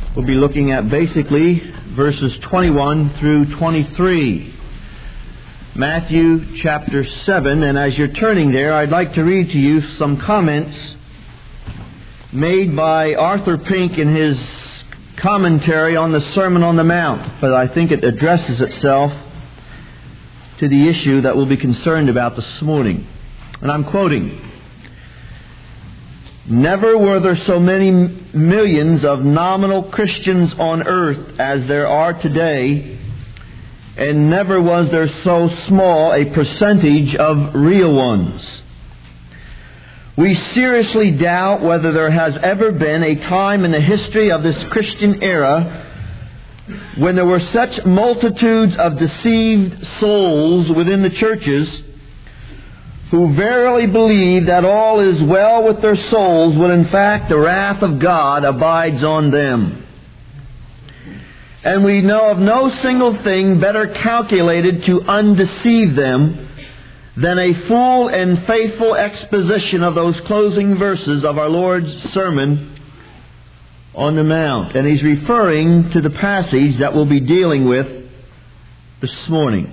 We'll be looking at basically verses 21 through 23. Matthew chapter 7, and as you're turning there, I'd like to read to you some comments made by Arthur Pink in his commentary on the Sermon on the Mount, but I think it addresses itself to the issue that we'll be concerned about this morning. And I'm quoting, "Never were there so many millions of nominal Christians on earth as there are today, and never was there so small a percentage of real ones. We seriously doubt whether there has ever been a time in the history of this Christian era when there were such multitudes of deceived souls within the churches who verily believe that all is well with their souls, when in fact the wrath of God abides on them. And we know of no single thing better calculated to undeceive them than a full and faithful exposition of those closing verses of our Lord's Sermon on the Mount." And he's referring to the passage that we'll be dealing with this morning.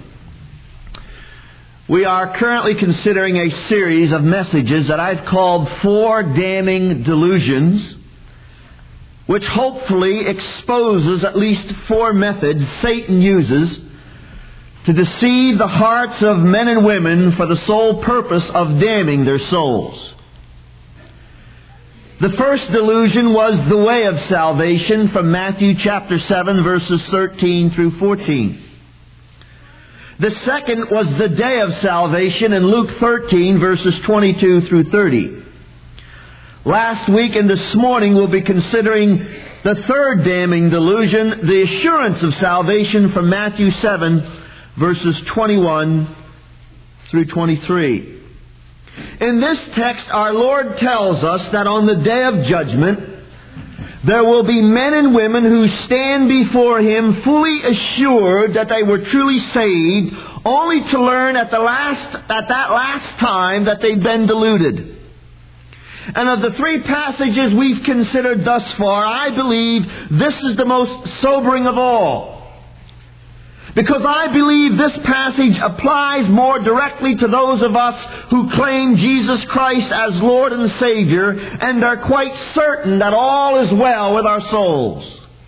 We are currently considering a series of messages that I've called 4 Damning Delusions, which hopefully exposes at least 4 methods Satan uses to deceive the hearts of men and women for the sole purpose of damning their souls. The first delusion was the way of salvation from Matthew chapter 7 verses 13 through 14. The second was the day of salvation in Luke 13 verses 22 through 30. Last week and this morning we'll be considering the third damning delusion, the assurance of salvation from Matthew 7 verses 21 through 23. In this text, our Lord tells us that on the day of judgment, there will be men and women who stand before Him fully assured that they were truly saved, only to learn at that last time that they've been deluded. And of the 3 passages we've considered thus far, I believe this is the most sobering of all. Because I believe this passage applies more directly to those of us who claim Jesus Christ as Lord and Savior and are quite certain that all is well with our souls.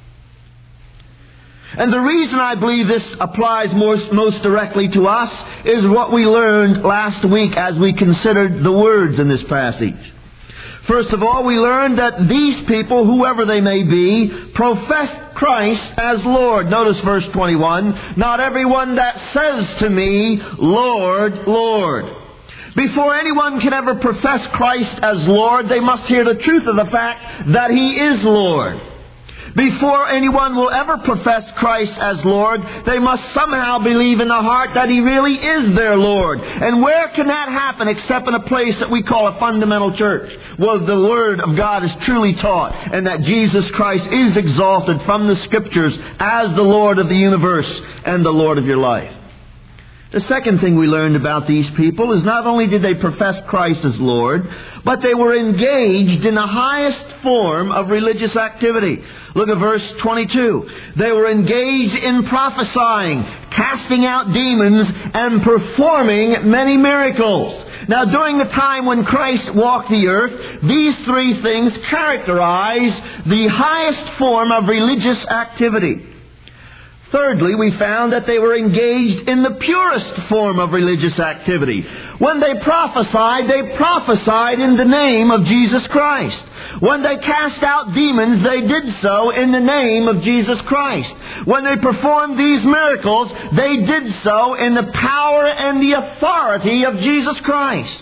And the reason I believe this applies most directly to us is what we learned last week as we considered the words in this passage. First of all, we learned that these people, whoever they may be, profess Christ as Lord. Notice verse 21. "Not everyone that says to me, Lord, Lord." Before anyone can ever profess Christ as Lord, they must hear the truth of the fact that He is Lord. Before anyone will ever profess Christ as Lord, they must somehow believe in the heart that He really is their Lord. And where can that happen except in a place that we call a fundamental church, where the Word of God is truly taught and that Jesus Christ is exalted from the Scriptures as the Lord of the universe and the Lord of your life. The second thing we learned about these people is not only did they profess Christ as Lord, but they were engaged in the highest form of religious activity. Look at verse 22. They were engaged in prophesying, casting out demons, and performing many miracles. Now, during the time when Christ walked the earth, these 3 things characterize the highest form of religious activity. Thirdly, we found that they were engaged in the purest form of religious activity. When they prophesied in the name of Jesus Christ. When they cast out demons, they did so in the name of Jesus Christ. When they performed these miracles, they did so in the power and the authority of Jesus Christ.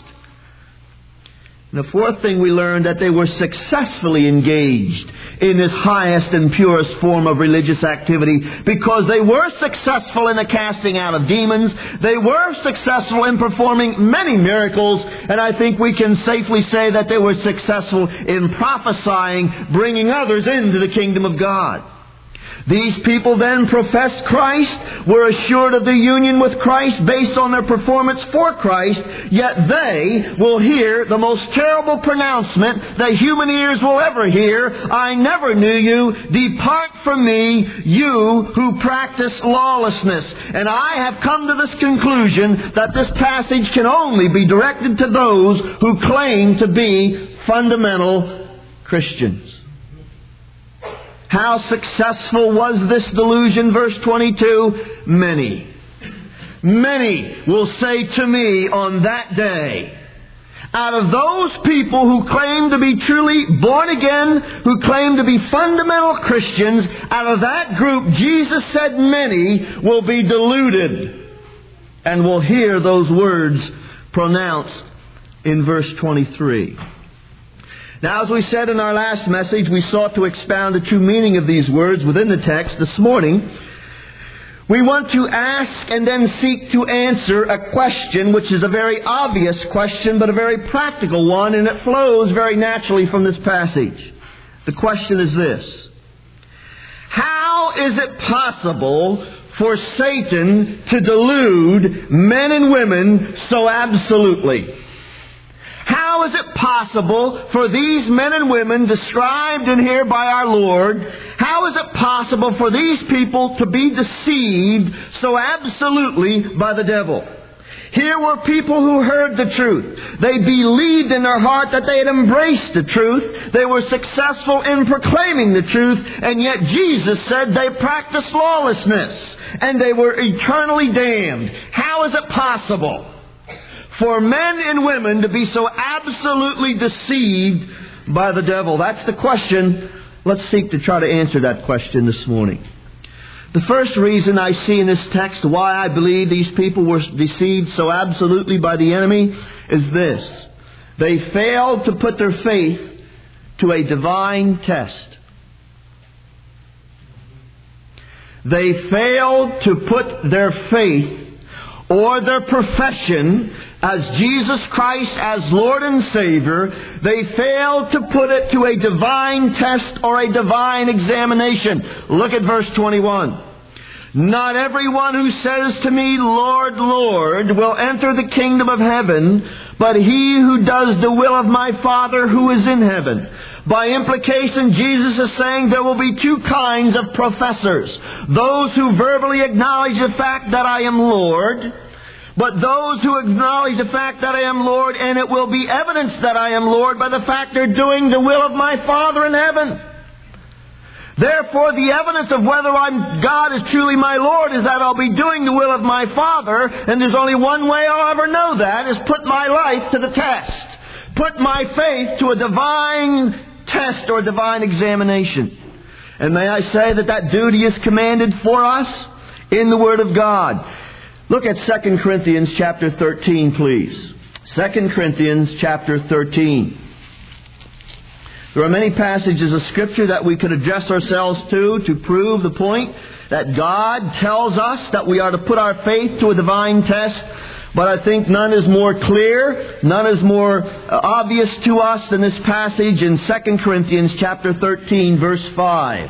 And the fourth thing we learned, that they were successfully engaged in this highest and purest form of religious activity because they were successful in the casting out of demons. They were successful in performing many miracles. And I think we can safely say that they were successful in prophesying, bringing others into the kingdom of God. These people then professed Christ, were assured of their union with Christ based on their performance for Christ, yet they will hear the most terrible pronouncement that human ears will ever hear: I never knew you. Depart from me, you who practice lawlessness. And I have come to this conclusion that this passage can only be directed to those who claim to be fundamental Christians. How successful was this delusion? Verse 22, many will say to me on that day, out of those people who claim to be truly born again, who claim to be fundamental Christians, out of that group, Jesus said many will be deluded and will hear those words pronounced in verse 23. Now, as we said in our last message, we sought to expound the true meaning of these words within the text. This morning, we want to ask and then seek to answer a question which is a very obvious question, but a very practical one, and it flows very naturally from this passage. The question is this: how is it possible for Satan to delude men and women so absolutely? How is it possible for these men and women described in here by our Lord, how is it possible for these people to be deceived so absolutely by the devil? Here were people who heard the truth. They believed in their heart that they had embraced the truth. They were successful in proclaiming the truth, and yet Jesus said they practiced lawlessness and they were eternally damned. How is it possible for men and women to be so absolutely deceived by the devil? That's the question. Let's seek to try to answer that question this morning. The first reason I see in this text why I believe these people were deceived so absolutely by the enemy is this: they failed to put their faith to a divine test. They failed to put their faith or their profession as Jesus Christ as Lord and Savior. They failed to put it to a divine test or a divine examination. Look at verse 21. Not everyone who says to me, Lord, Lord, will enter the kingdom of heaven, but he who does the will of my Father who is in heaven. By implication, Jesus is saying there will be two kinds of professors. Those who verbally acknowledge the fact that I am Lord, but those who acknowledge the fact that I am Lord, and it will be evidence that I am Lord by the fact they're doing the will of my Father in heaven. Therefore, the evidence of whether God is truly my Lord is that I'll be doing the will of my Father, and there's only one way I'll ever know that, is put my life to the test. Put my faith to a divine test or divine examination. And may I say that duty is commanded for us in the Word of God. Look at 2 Corinthians chapter 13, please. 2 Corinthians chapter 13. There are many passages of Scripture that we could address ourselves to prove the point that God tells us that we are to put our faith to a divine test. But I think none is more clear, none is more obvious to us than this passage in 2 Corinthians chapter 13, verse 5.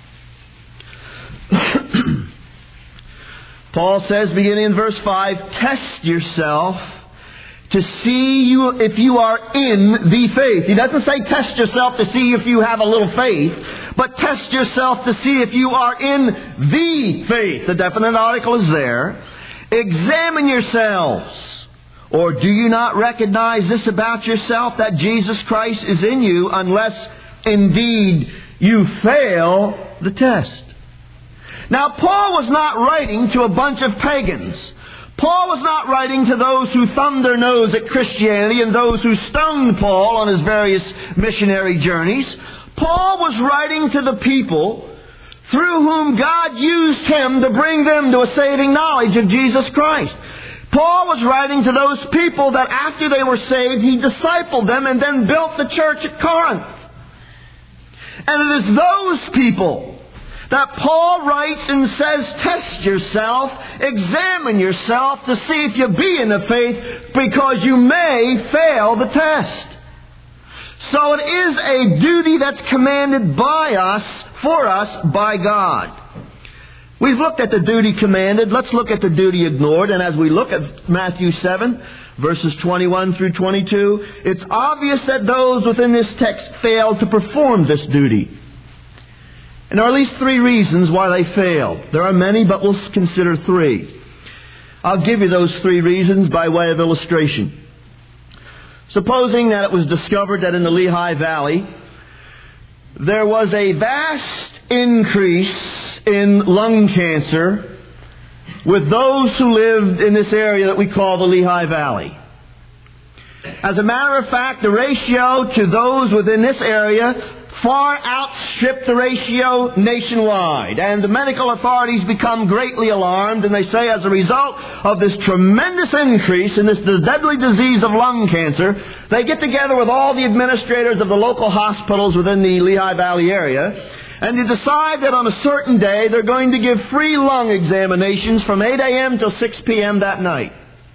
Paul says, beginning in verse 5, test yourself to see if you are in the faith. He doesn't say test yourself to see if you have a little faith, but test yourself to see if you are in the faith. The definite article is there. Examine yourselves. Or do you not recognize this about yourself, that Jesus Christ is in you, unless indeed you fail the test? Now, Paul was not writing to a bunch of pagans. Paul was not writing to those who thumbed their nose at Christianity and those who stoned Paul on his various missionary journeys. Paul was writing to the people through whom God used him to bring them to a saving knowledge of Jesus Christ. Paul was writing to those people that after they were saved, he discipled them and then built the church at Corinth. And it is those people that Paul writes and says, test yourself, examine yourself to see if you be in the faith, because you may fail the test. So it is a duty that's commanded by us for us by God. We've looked at the duty commanded. Let's look at the duty ignored. And as we look at Matthew 7, verses 21 through 22, it's obvious that those within this text failed to perform this duty. And there are at least three reasons why they failed. There are many, but we'll consider three. I'll give you those three reasons by way of illustration. Supposing that it was discovered that in the Lehigh Valley there was a vast increase in lung cancer with those who lived in this area that we call the Lehigh Valley. As a matter of fact, the ratio to those within this area far outstripped the ratio nationwide. And the medical authorities become greatly alarmed, and they say as a result of this tremendous increase in the deadly disease of lung cancer, they get together with all the administrators of the local hospitals within the Lehigh Valley area, and they decide that on a certain day they're going to give free lung examinations from 8 a.m. till 6 p.m. that night,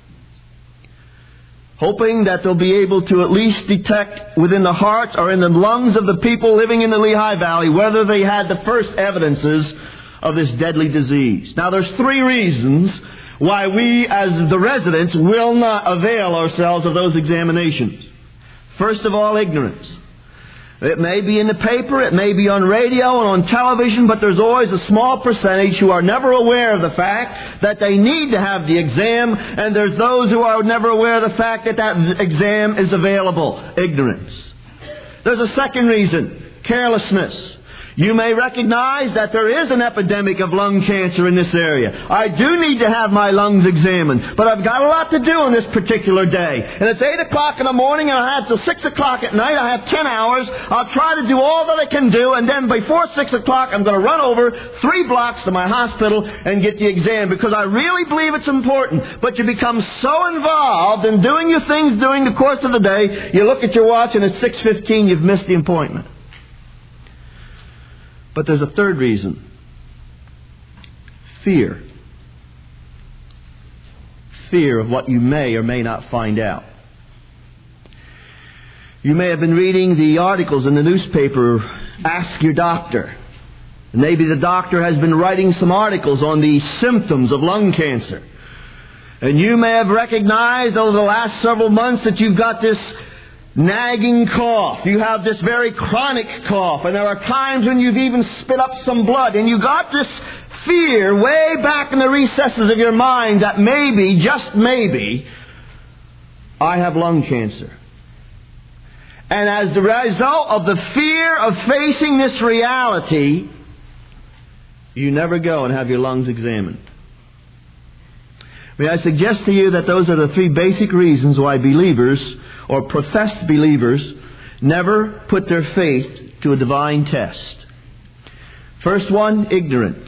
hoping that they'll be able to at least detect within the hearts or in the lungs of the people living in the Lehigh Valley whether they had the first evidences of this deadly disease. Now, there's three reasons why we as the residents will not avail ourselves of those examinations. First of all, ignorance. It may be in the paper, it may be on radio and on television, but there's always a small percentage who are never aware of the fact that they need to have the exam, and there's those who are never aware of the fact that that exam is available. Ignorance. There's a second reason, carelessness. You may recognize that there is an epidemic of lung cancer in this area. I do need to have my lungs examined, but I've got a lot to do on this particular day. And it's 8 o'clock in the morning and I have till 6 o'clock at night. I have 10 hours. I'll try to do all that I can do, and then before 6 o'clock I'm going to run over 3 blocks to my hospital and get the exam because I really believe it's important. But you become so involved in doing your things during the course of the day, you look at your watch and it's 6:15, you've missed the appointment. But there's a third reason. Fear. Fear of what you may or may not find out. You may have been reading the articles in the newspaper, Ask Your Doctor. Maybe the doctor has been writing some articles on the symptoms of lung cancer. And you may have recognized over the last several months that you've got this nagging cough. You have this very chronic cough, and there are times when you've even spit up some blood, and you got this fear way back in the recesses of your mind that maybe, just maybe, I have lung cancer. And as the result of the fear of facing this reality, you never go and have your lungs examined. May I suggest to you that those are the three basic reasons why believers or professed believers never put their faith to a divine test. First one, ignorance.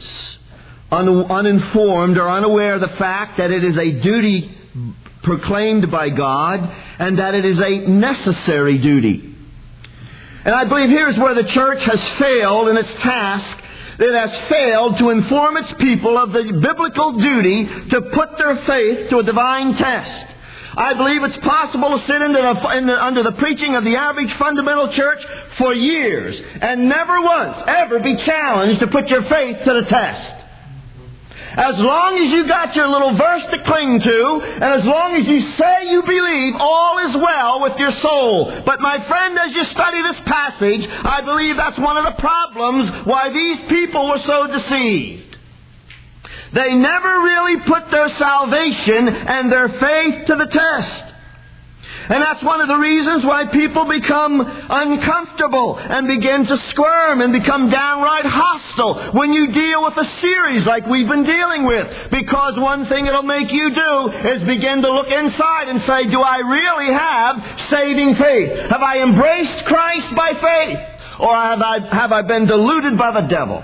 Uninformed or unaware of the fact that it is a duty proclaimed by God and that it is a necessary duty. And I believe here's where the church has failed in its task. It has failed to inform its people of the biblical duty to put their faith to a divine test. I believe it's possible to sit under the preaching of the average fundamental church for years and never once ever be challenged to put your faith to the test. As long as you got your little verse to cling to, and as long as you say you believe, all is well with your soul. But my friend, as you study this passage, I believe that's one of the problems why these people were so deceived. They never really put their salvation and their faith to the test. And that's one of the reasons why people become uncomfortable and begin to squirm and become downright hostile when you deal with a series like we've been dealing with. Because one thing it'll make you do is begin to look inside and say, do I really have saving faith? Have I embraced Christ by faith? Or have I been deluded by the devil?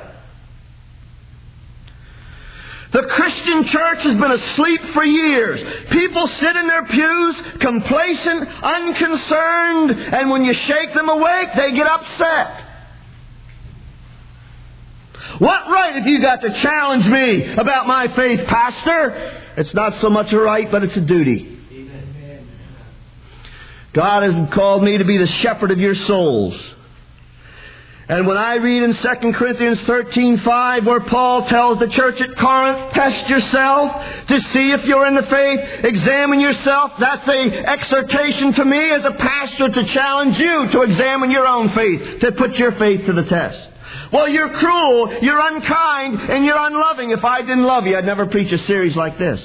The Christian church has been asleep for years. People sit in their pews, complacent, unconcerned, and when you shake them awake, they get upset. What right have you got to challenge me about my faith, Pastor? It's not so much a right, but it's a duty. God has called me to be the shepherd of your souls. And when I read in 2 Corinthians 13:5, where Paul tells the church at Corinth, test yourself to see if you're in the faith, examine yourself, that's an exhortation to me as a pastor to challenge you to examine your own faith, to put your faith to the test. Well, you're cruel, you're unkind, and you're unloving. If I didn't love you, I'd never preach a series like this.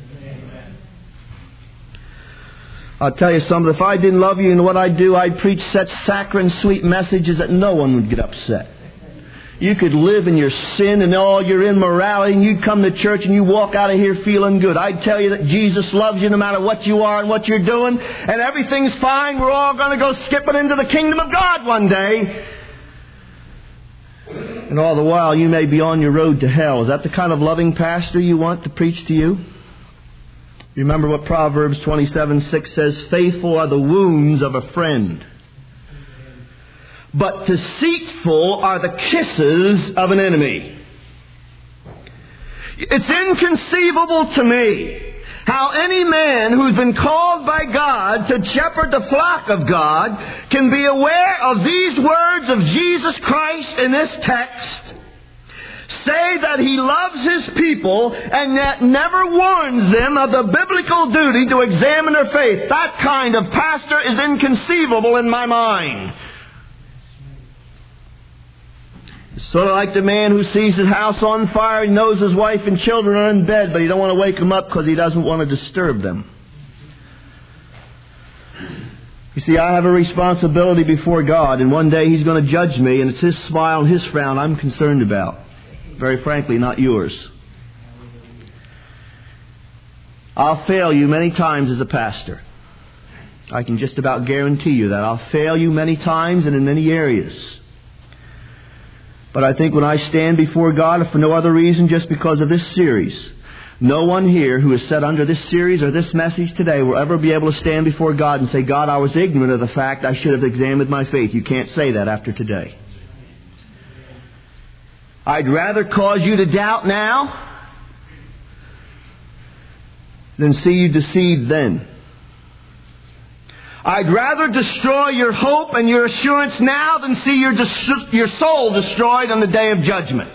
I'll tell you something, if I didn't love you and what I'd do, I'd preach such saccharine sweet messages that no one would get upset. You could live in your sin and all your immorality, and you'd come to church and you walk out of here feeling good. I'd tell you that Jesus loves you no matter what you are and what you're doing, and everything's fine. We're all going to go skipping into the kingdom of God one day. And all the while you may be on your road to hell. Is that the kind of loving pastor you want to preach to you? Remember what Proverbs 27:6 says, faithful are the wounds of a friend, but deceitful are the kisses of an enemy. It's inconceivable to me how any man who's been called by God to shepherd the flock of God can be aware of these words of Jesus Christ in this text, say that he loves his people, and yet never warns them of the biblical duty to examine their faith. That kind of pastor is inconceivable in my mind. It's sort of like the man who sees his house on fire. He knows his wife and children are in bed, but he don't want to wake them up because he doesn't want to disturb them. You see, I have a responsibility before God, and one day He's going to judge me, and it's His smile and His frown I'm concerned about. Very frankly, not yours. I'll fail you many times as a pastor. I can just about guarantee you that. I'll fail you many times and in many areas. But I think when I stand before God, if for no other reason, just because of this series, no one here who is set under this series or this message today will ever be able to stand before God and say, God, I was ignorant of the fact I should have examined my faith. You can't say that after today. I'd rather cause you to doubt now than see you deceived then. I'd rather destroy your hope and your assurance now than see your soul destroyed on the day of judgment.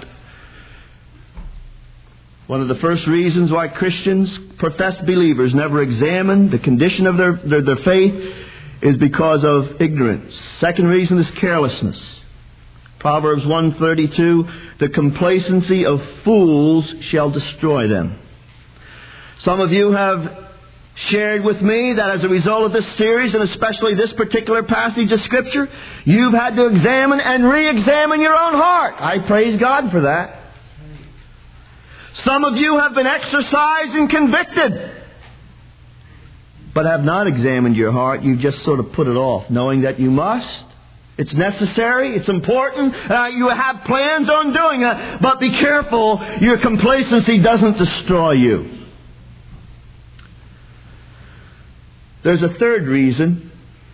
One of the first reasons why Christians, professed believers, never examine the condition of their faith is because of ignorance. Second reason is carelessness. Proverbs 1:32, the complacency of fools shall destroy them. Some of you have shared with me that as a result of this series, and especially this particular passage of Scripture, you've had to examine and re-examine your own heart. I praise God for that. Some of you have been exercised and convicted, but have not examined your heart. You've just sort of put it off, knowing that you must. It's necessary. It's important. You have plans on doing it. But be careful your complacency doesn't destroy you. There's a third reason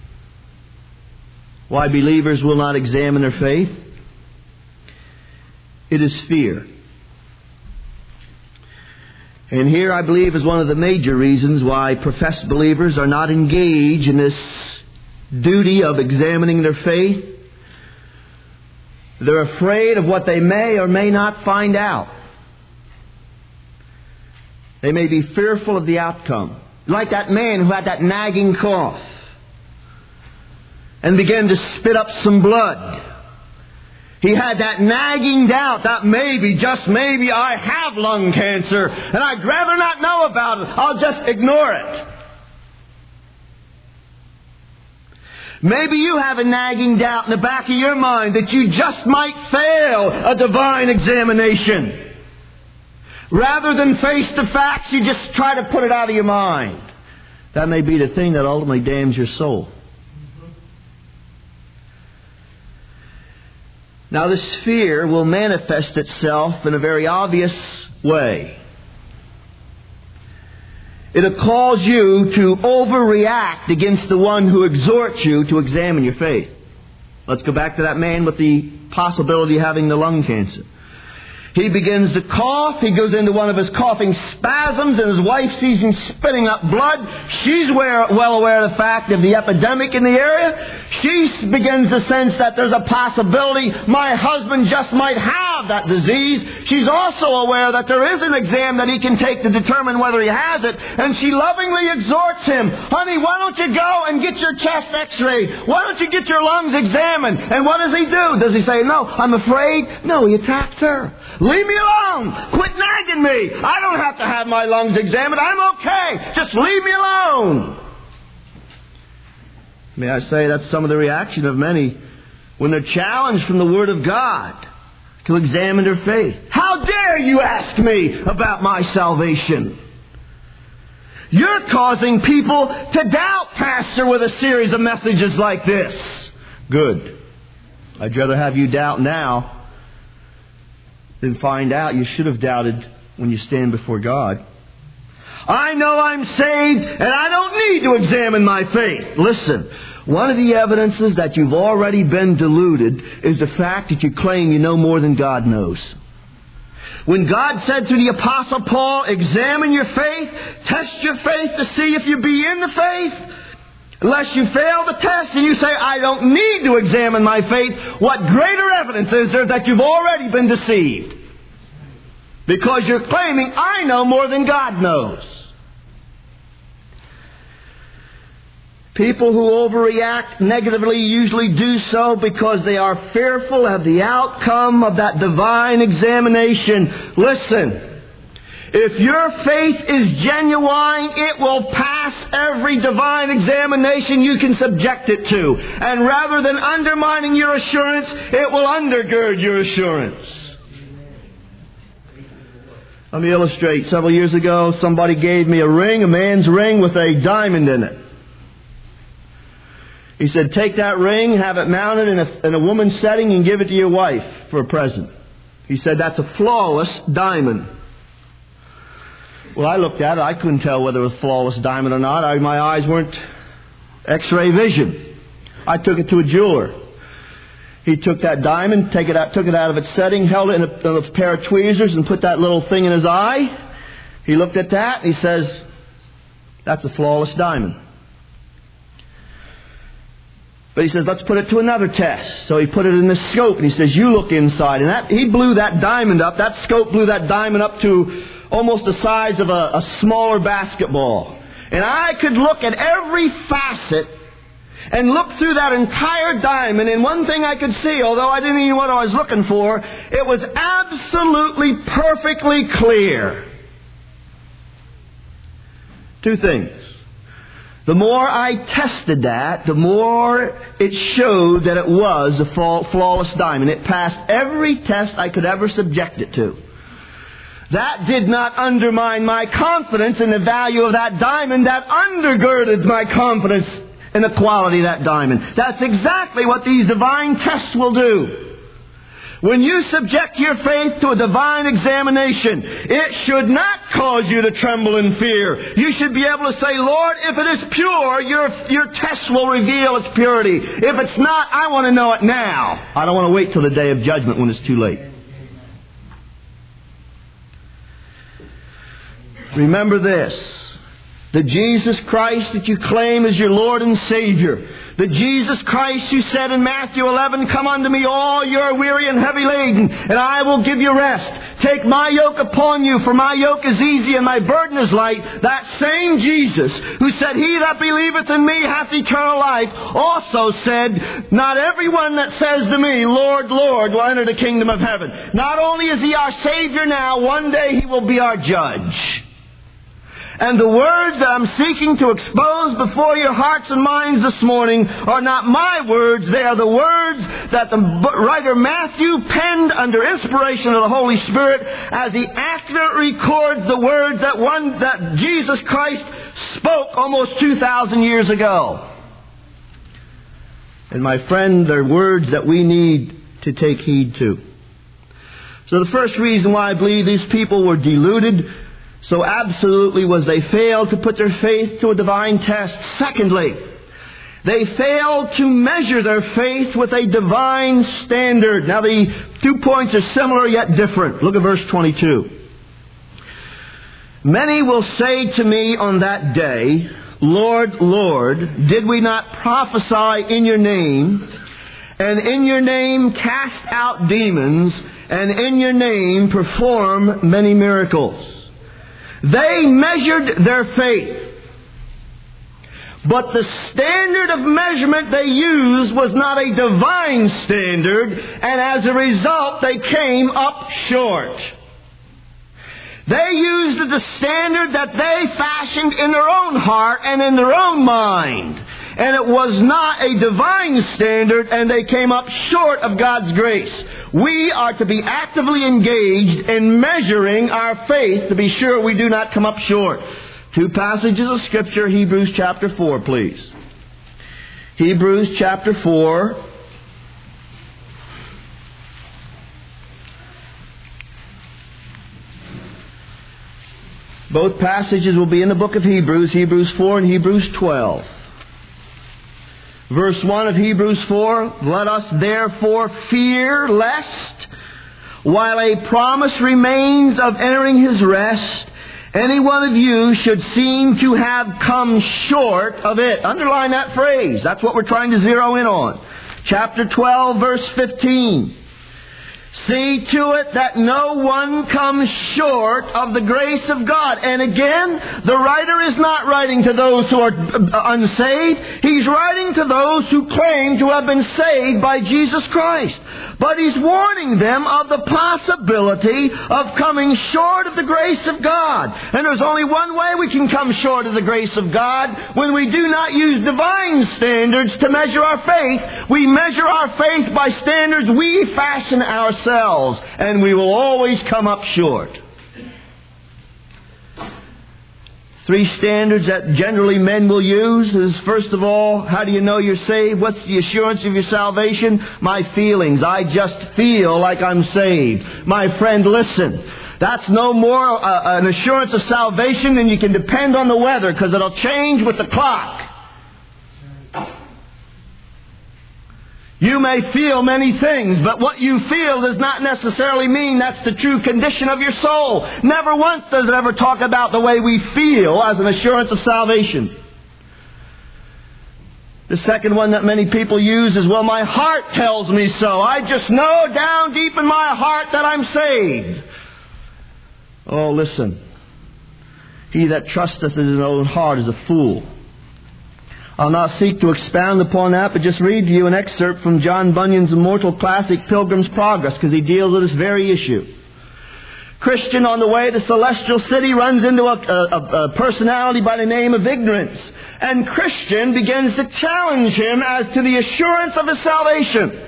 why believers will not examine their faith. It is fear. And here I believe is one of the major reasons why professed believers are not engaged in this duty of examining their faith. They're afraid of what they may or may not find out. They may be fearful of the outcome. Like that man who had that nagging cough and began to spit up some blood. He had that nagging doubt that maybe, just maybe, I have lung cancer and I'd rather not know about it. I'll just ignore it. Maybe you have a nagging doubt in the back of your mind that you just might fail a divine examination. Rather than face the facts, you just try to put it out of your mind. That may be the thing that ultimately damns your soul. Now, this fear will manifest itself in a very obvious way. It'll cause you to overreact against the one who exhorts you to examine your faith. Let's go back to that man with the possibility of having the lung cancer. He begins to cough. He goes into one of his coughing spasms, and his wife sees him spitting up blood. She's well aware of the fact of the epidemic in the area. She begins to sense that there's a possibility my husband just might have that disease. She's also aware that there is an exam that he can take to determine whether he has it. And she lovingly exhorts him, honey, why don't you go and get your chest x-rayed? Why don't you get your lungs examined? And what does he do? Does he say, no, I'm afraid? No, he attacks her. Leave me alone. Quit nagging me. I don't have to have my lungs examined. I'm okay. Just leave me alone. May I say that's some of the reaction of many when they're challenged from the Word of God to examine their faith. How dare you ask me about my salvation? You're causing people to doubt, Pastor, with a series of messages like this. Good. I'd rather have you doubt now than find out you should have doubted when you stand before God. I know I'm saved and I don't need to examine my faith. Listen, one of the evidences that you've already been deluded is the fact that you claim you know more than God knows. When God said to the Apostle Paul, examine your faith, test your faith to see if you be in the faith, unless you fail the test and you say, I don't need to examine my faith, what greater evidence is there that you've already been deceived? Because you're claiming, I know more than God knows. People who overreact negatively usually do so because they are fearful of the outcome of that divine examination. Listen. If your faith is genuine, it will pass every divine examination you can subject it to. And rather than undermining your assurance, it will undergird your assurance. Let me illustrate. Several years ago, somebody gave me a ring, a man's ring with a diamond in it. He said, take that ring, have it mounted in a woman's setting and give it to your wife for a present. He said, that's a flawless diamond. Well, I looked at it. I couldn't tell whether it was a flawless diamond or not. My eyes weren't X-ray vision. I took it to a jeweler. He took that diamond, took it out of its setting, held it in a pair of tweezers and put that little thing in his eye. He looked at that and he says, that's a flawless diamond. But he says, let's put it to another test. So he put it in the scope and he says, you look inside. And he blew that diamond up. That scope blew that diamond up to almost the size of a smaller basketball. And I could look at every facet and look through that entire diamond. And one thing I could see, although I didn't even know what I was looking for, it was absolutely perfectly clear. Two things. The more I tested that, the more it showed that it was a flawless diamond. It passed every test I could ever subject it to. That did not undermine my confidence in the value of that diamond. That undergirded my confidence in the quality of that diamond. That's exactly what these divine tests will do. When you subject your faith to a divine examination, it should not cause you to tremble in fear. You should be able to say, Lord, if it is pure, your test will reveal its purity. If it's not, I want to know it now. I don't want to wait till the day of judgment when it's too late. Remember this. The Jesus Christ that you claim as your Lord and Savior. The Jesus Christ who said in Matthew 11, come unto me all you are weary and heavy laden, and I will give you rest. Take my yoke upon you, for my yoke is easy and my burden is light. That same Jesus who said, he that believeth in me hath eternal life, also said, not everyone that says to me, Lord, Lord, will enter the kingdom of heaven. Not only is he our Savior now, one day he will be our judge. And the words that I'm seeking to expose before your hearts and minds this morning are not my words. They are the words that the writer Matthew penned under inspiration of the Holy Spirit as he accurately records the words that Jesus Christ spoke almost 2,000 years ago. And my friend, they're words that we need to take heed to. So the first reason why I believe these people were deluded so absolutely was they failed to put their faith to a divine test. Secondly, They failed to measure their faith with a divine standard. Now the 2 points are similar yet different. Look at verse 22. Many will say to me on that day, Lord, Lord, did we not prophesy in your name, and in your name cast out demons, and in your name perform many miracles? They measured their faith. But the standard of measurement they used was not a divine standard, and as a result they came up short. They used the standard that they fashioned in their own heart and in their own mind. And it was not a divine standard, and they came up short of God's grace. We are to be actively engaged in measuring our faith to be sure we do not come up short. 2 passages of Scripture, Hebrews chapter 4, please. Hebrews chapter 4. Both passages will be in the book of Hebrews, Hebrews 4 and Hebrews 12. Verse 1 of Hebrews 4, let us therefore fear lest, while a promise remains of entering His rest, any one of you should seem to have come short of it. Underline that phrase. That's what we're trying to zero in on. Chapter 12, verse 15. See to it that no one comes short of the grace of God. And again, the writer is not writing to those who are unsaved. He's writing to those who claim to have been saved by Jesus Christ. But he's warning them of the possibility of coming short of the grace of God. And there's only one way we can come short of the grace of God: when we do not use divine standards to measure our faith. We measure our faith by standards we fashion ourselves, and we will always come up short. 3 standards that generally men will use is, first of all, how do you know you're saved? What's the assurance of your salvation? My feelings. I just feel like I'm saved. My friend, listen. That's no more an assurance of salvation than you can depend on the weather, because it'll change with the clock. You may feel many things, but what you feel does not necessarily mean that's the true condition of your soul. Never once does it ever talk about the way we feel as an assurance of salvation. The second one that many people use is, well, my heart tells me so. I just know down deep in my heart that I'm saved. Oh, listen. He that trusteth in his own heart is a fool. I'll not seek to expound upon that, but just read to you an excerpt from John Bunyan's immortal classic, Pilgrim's Progress, because he deals with this very issue. Christian, on the way to Celestial City, runs into a personality by the name of Ignorance. And Christian begins to challenge him as to the assurance of his salvation.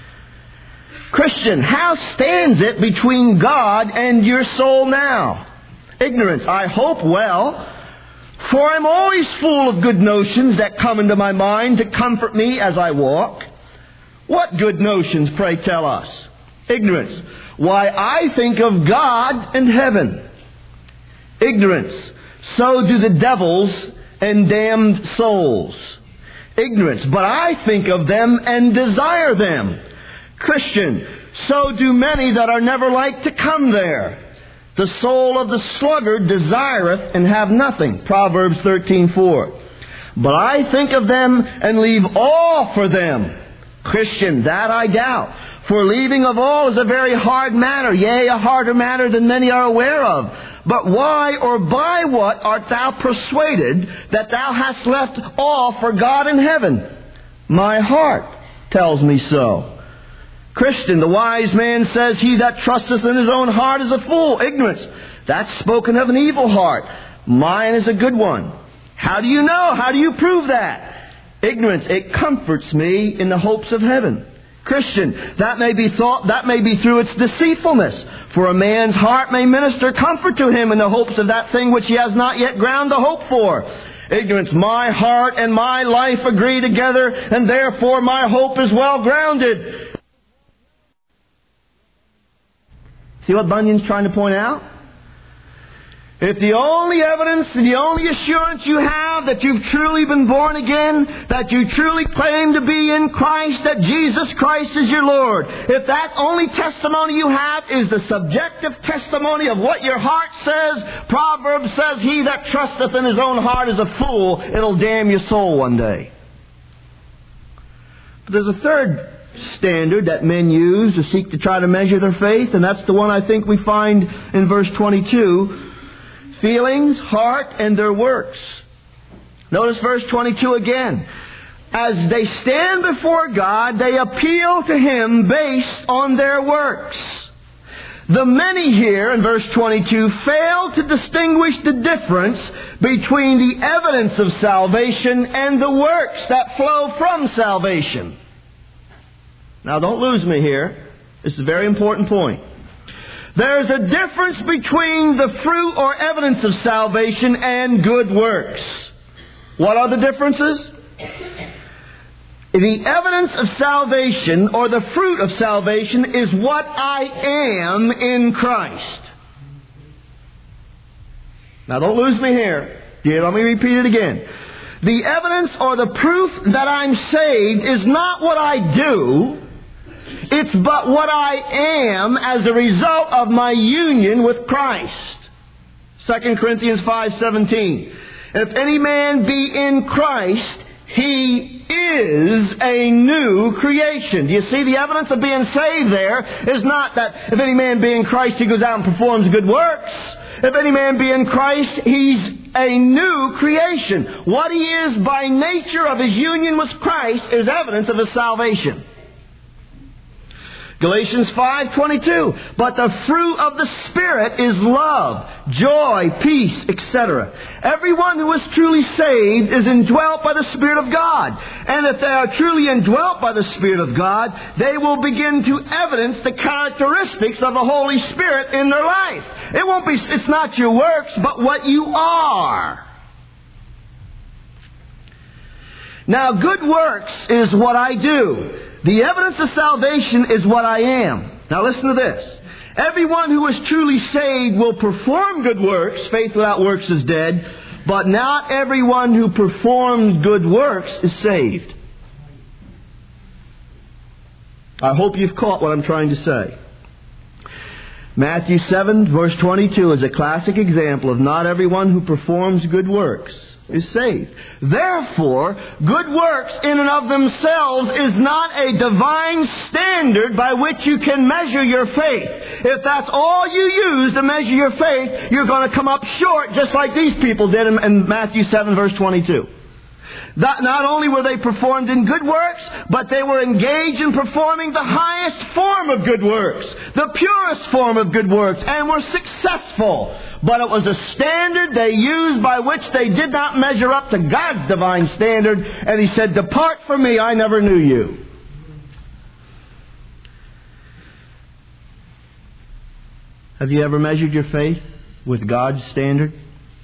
Christian, how stands it between God and your soul now? Ignorance, I hope well. For I'm always full of good notions that come into my mind to comfort me as I walk. What good notions, pray tell us? Ignorance. Why, I think of God and heaven. Ignorance. So do the devils and damned souls. Ignorance. But I think of them and desire them. Christian. So do many that are never like to come there. The soul of the sluggard desireth and have nothing. Proverbs 13:4. But I think of them and leave all for them. Christian, that I doubt. For leaving of all is a very hard matter, yea, a harder matter than many are aware of. But why or by what art thou persuaded that thou hast left all for God in heaven? My heart tells me so. Christian, the wise man says, he that trusteth in his own heart is a fool. Ignorance. That's spoken of an evil heart. Mine is a good one. How do you know? How do you prove that? Ignorance. It comforts me in the hopes of heaven. Christian, that may be through its deceitfulness. For a man's heart may minister comfort to him in the hopes of that thing which he has not yet ground to hope for. Ignorance. My heart and my life agree together, and therefore my hope is well grounded. See what Bunyan's trying to point out? If the only evidence and the only assurance you have have, that you've truly been born again, that you truly claim to be in Christ, that Jesus Christ is your Lord, if that only testimony you have is the subjective testimony of what your heart says, Proverbs says, he that trusteth in his own heart is a fool, it'll damn your soul one day. But there's a third standard that men use to seek to try to measure their faith, and that's the one I think we find in verse 22. Feelings, heart, and their works. Notice verse 22 again. As they stand before God, they appeal to Him based on their works. The many here in verse 22 fail to distinguish the difference between the evidence of salvation and the works that flow from salvation. Now don't lose me here. This is a very important point. There's a difference between the fruit or evidence of salvation and good works. What are the differences? The evidence of salvation or the fruit of salvation is what I am in Christ. Now don't lose me here. Let me repeat it again. The evidence or the proof that I'm saved is not what I do. It's but what I am as a result of my union with Christ. 2 Corinthians 5:17. If any man be in Christ, he is a new creation. Do you see the evidence of being saved there is not that if any man be in Christ, he goes out and performs good works. If any man be in Christ, he's a new creation. What he is by nature of his union with Christ is evidence of his salvation. Galatians 5:22. But the fruit of the Spirit is love, joy, peace, etc. Everyone who is truly saved is indwelt by the Spirit of God. And if they are truly indwelt by the Spirit of God, they will begin to evidence the characteristics of the Holy Spirit in their life. It's not your works, but what you are. Now, good works is what I do. The evidence of salvation is what I am. Now listen to this. Everyone who is truly saved will perform good works. Faith without works is dead. But not everyone who performs good works is saved. I hope you've caught what I'm trying to say. Matthew 7 verse 22 is a classic example of not everyone who performs good works is saved. Therefore, good works in and of themselves is not a divine standard by which you can measure your faith. If that's all you use to measure your faith, you're going to come up short just like these people did in Matthew 7 verse 22. Not only were they performed in good works, but they were engaged in performing the highest form of good works, the purest form of good works, and were successful. But it was a standard they used by which they did not measure up to God's divine standard, and He said, "Depart from me, I never knew you." Have you ever measured your faith with God's standard?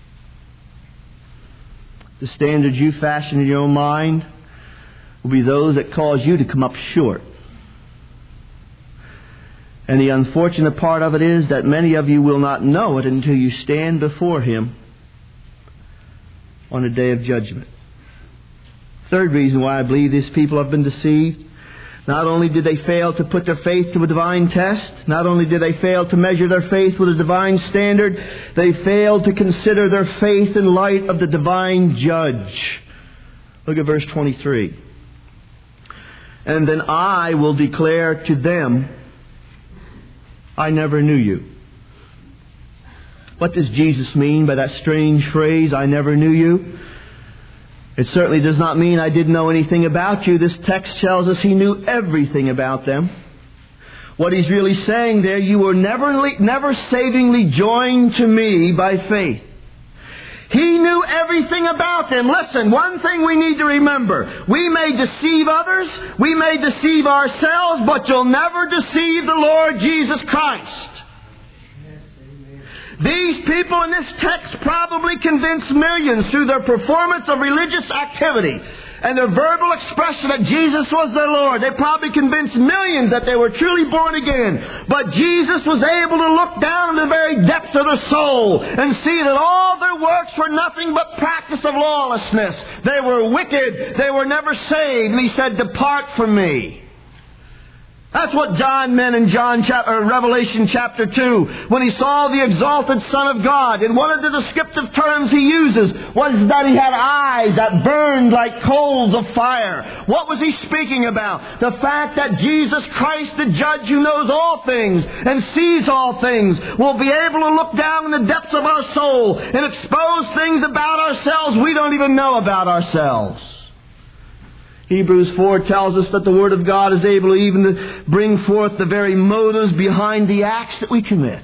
The standards you fashion in your own mind will be those that cause you to come up short. And the unfortunate part of it is that many of you will not know it until you stand before Him on the day of judgment. Third reason why I believe these people have been deceived. Not only did they fail to put their faith to a divine test, not only did they fail to measure their faith with a divine standard, they failed to consider their faith in light of the divine judge. Look at verse 23. And then I will declare to them, I never knew you. What does Jesus mean by that strange phrase, I never knew you? It certainly does not mean I didn't know anything about you. This text tells us He knew everything about them. What He's really saying there, you were never savingly joined to me by faith. He knew everything about them. Listen, one thing we need to remember. We may deceive others, we may deceive ourselves, but you'll never deceive the Lord Jesus Christ. These people in this text probably convinced millions through their performance of religious activity. and their verbal expression that Jesus was their Lord. They probably convinced millions that they were truly born again. But Jesus was able to look down into the very depths of their soul and see that all their works were nothing but practice of lawlessness. They were wicked. They were never saved. And He said, "Depart from me." That's what John meant in Revelation chapter 2 when he saw the exalted Son of God. And one of the descriptive terms he uses was that He had eyes that burned like coals of fire. What was he speaking about? The fact that Jesus Christ, the Judge who knows all things and sees all things, will be able to look down in the depths of our soul and expose things about ourselves we don't even know about ourselves. Hebrews 4 tells us that the Word of God is able even to bring forth the very motives behind the acts that we commit.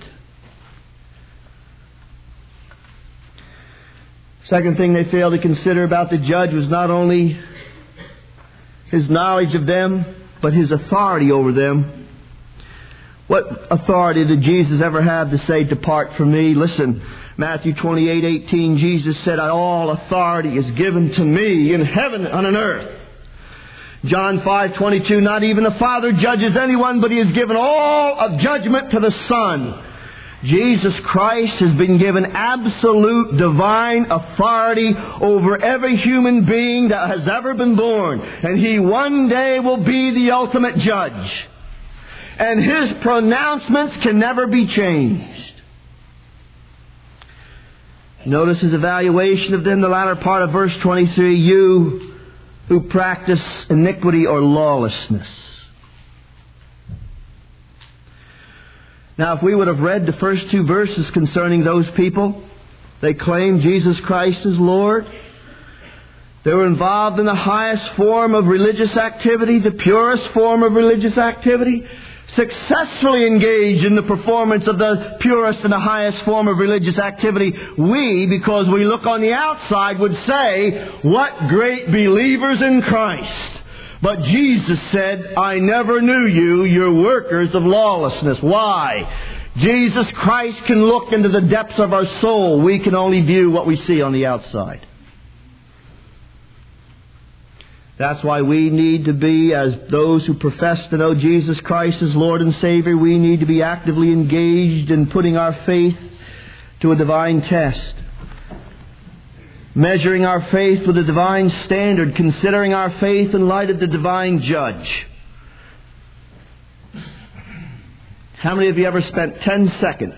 Second thing they failed to consider about the judge was not only his knowledge of them, but his authority over them. What authority did Jesus ever have to say, "Depart from me"? Listen, Matthew 28:18, Jesus said, "All authority is given to me in heaven and on earth." John 5:22, "Not even the Father judges anyone, but He has given all of judgment to the Son." Jesus Christ has been given absolute divine authority over every human being that has ever been born. And He one day will be the ultimate judge. And His pronouncements can never be changed. Notice His evaluation of them, the latter part of verse 23, "You who practice iniquity or lawlessness." Now, if we would have read the first two verses concerning those people, they claimed Jesus Christ as Lord. They were involved in the highest form of religious activity, the purest form of religious activity, successfully engaged in the performance of the purest and the highest form of religious activity. We, because we look on the outside, would say, "What great believers in Christ." But Jesus said, "I never knew you, you're workers of lawlessness." Why? Jesus Christ can look into the depths of our soul. We can only view what we see on the outside. That's why we need to be, as those who profess to know Jesus Christ as Lord and Savior, we need to be actively engaged in putting our faith to a divine test. Measuring our faith with a divine standard, considering our faith in light of the divine judge. How many of you ever spent 10 seconds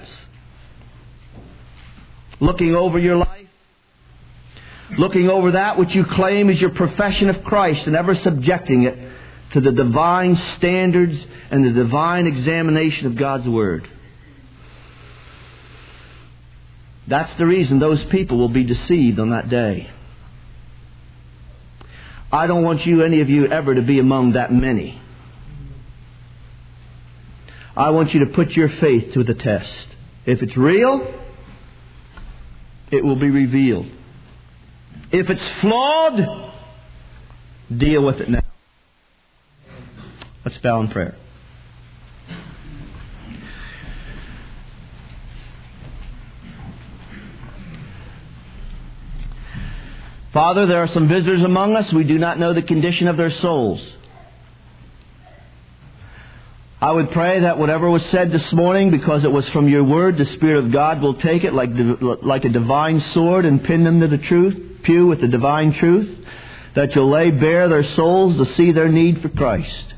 looking over your life? Looking over that which you claim is your profession of Christ and ever subjecting it to the divine standards and the divine examination of God's Word. That's the reason those people will be deceived on that day. I don't want any of you ever to be among that many. I want you to put your faith to the test. If it's real, it will be revealed. If it's flawed, deal with it now. Let's bow in prayer. Father, there are some visitors among us. We do not know the condition of their souls. I would pray that whatever was said this morning, because it was from your Word, the Spirit of God will take it like a divine sword and pin them to the pew with the divine truth, that you'll lay bare their souls to see their need for Christ.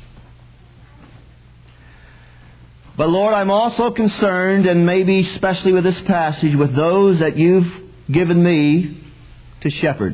But Lord, I'm also concerned, and maybe especially with this passage, with those that you've given me to shepherd.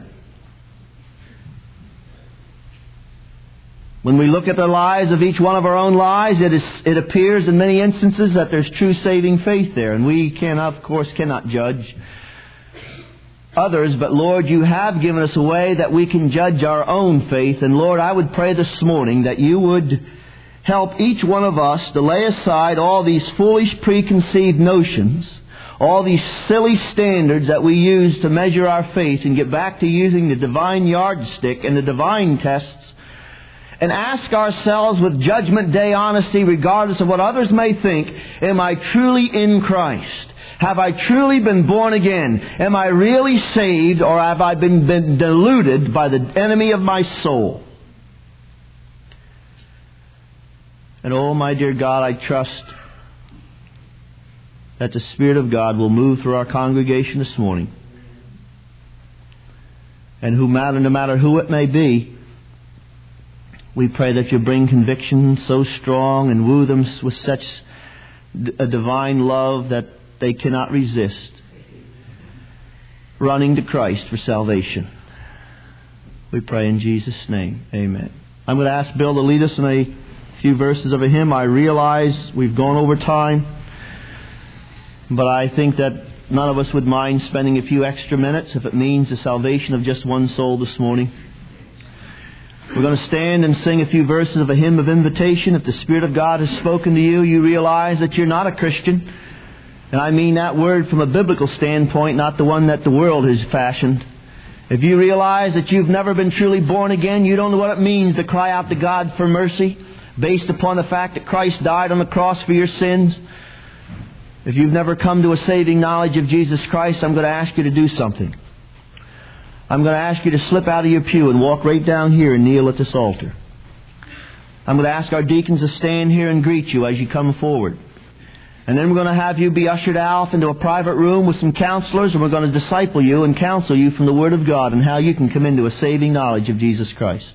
When we look at the lives of each one of our own lives, it appears in many instances that there's true saving faith there. And we cannot judge others. But Lord, you have given us a way that we can judge our own faith. And Lord, I would pray this morning that you would help each one of us to lay aside all these foolish preconceived notions, all these silly standards that we use to measure our faith, and get back to using the divine yardstick and the divine tests, and ask ourselves with Judgment Day honesty, regardless of what others may think, am I truly in Christ? Have I truly been born again? Am I really saved, or have I been deluded by the enemy of my soul? And oh, my dear God, I trust that the Spirit of God will move through our congregation this morning. And no matter who it may be, we pray that you bring conviction so strong and woo them with such a divine love that they cannot resist running to Christ for salvation. We pray in Jesus' name. Amen. I'm going to ask Bill to lead us in a few verses of a hymn. I realize we've gone over time, but I think that none of us would mind spending a few extra minutes if it means the salvation of just one soul this morning. We're going to stand and sing a few verses of a hymn of invitation. If the Spirit of God has spoken to you, you realize that you're not a Christian. And I mean that word from a biblical standpoint, not the one that the world has fashioned. If you realize that you've never been truly born again, you don't know what it means to cry out to God for mercy based upon the fact that Christ died on the cross for your sins. If you've never come to a saving knowledge of Jesus Christ, I'm going to ask you to do something. I'm going to ask you to slip out of your pew and walk right down here and kneel at this altar. I'm going to ask our deacons to stand here and greet you as you come forward. And then we're going to have you be ushered off into a private room with some counselors, and we're going to disciple you and counsel you from the Word of God and how you can come into a saving knowledge of Jesus Christ.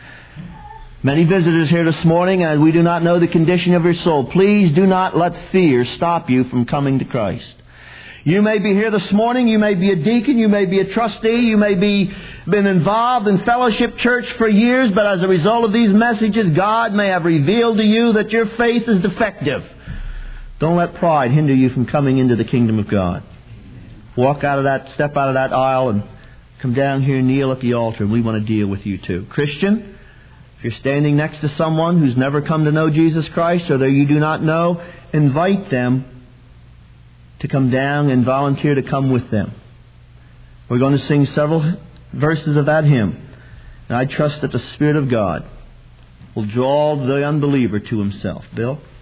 Many visitors here this morning, and we do not know the condition of your soul. Please do not let fear stop you from coming to Christ. You may be here this morning, you may be a deacon, you may be a trustee, you may be been involved in fellowship church for years, but as a result of these messages, God may have revealed to you that your faith is defective. Don't let pride hinder you from coming into the kingdom of God. Step out of that aisle and come down here and kneel at the altar, and we want to deal with you too. Christian, if you're standing next to someone who's never come to know Jesus Christ, or that you do not know, invite them to come down and volunteer to come with them. We're going to sing several verses of that hymn. And I trust that the Spirit of God will draw the unbeliever to Himself. Bill?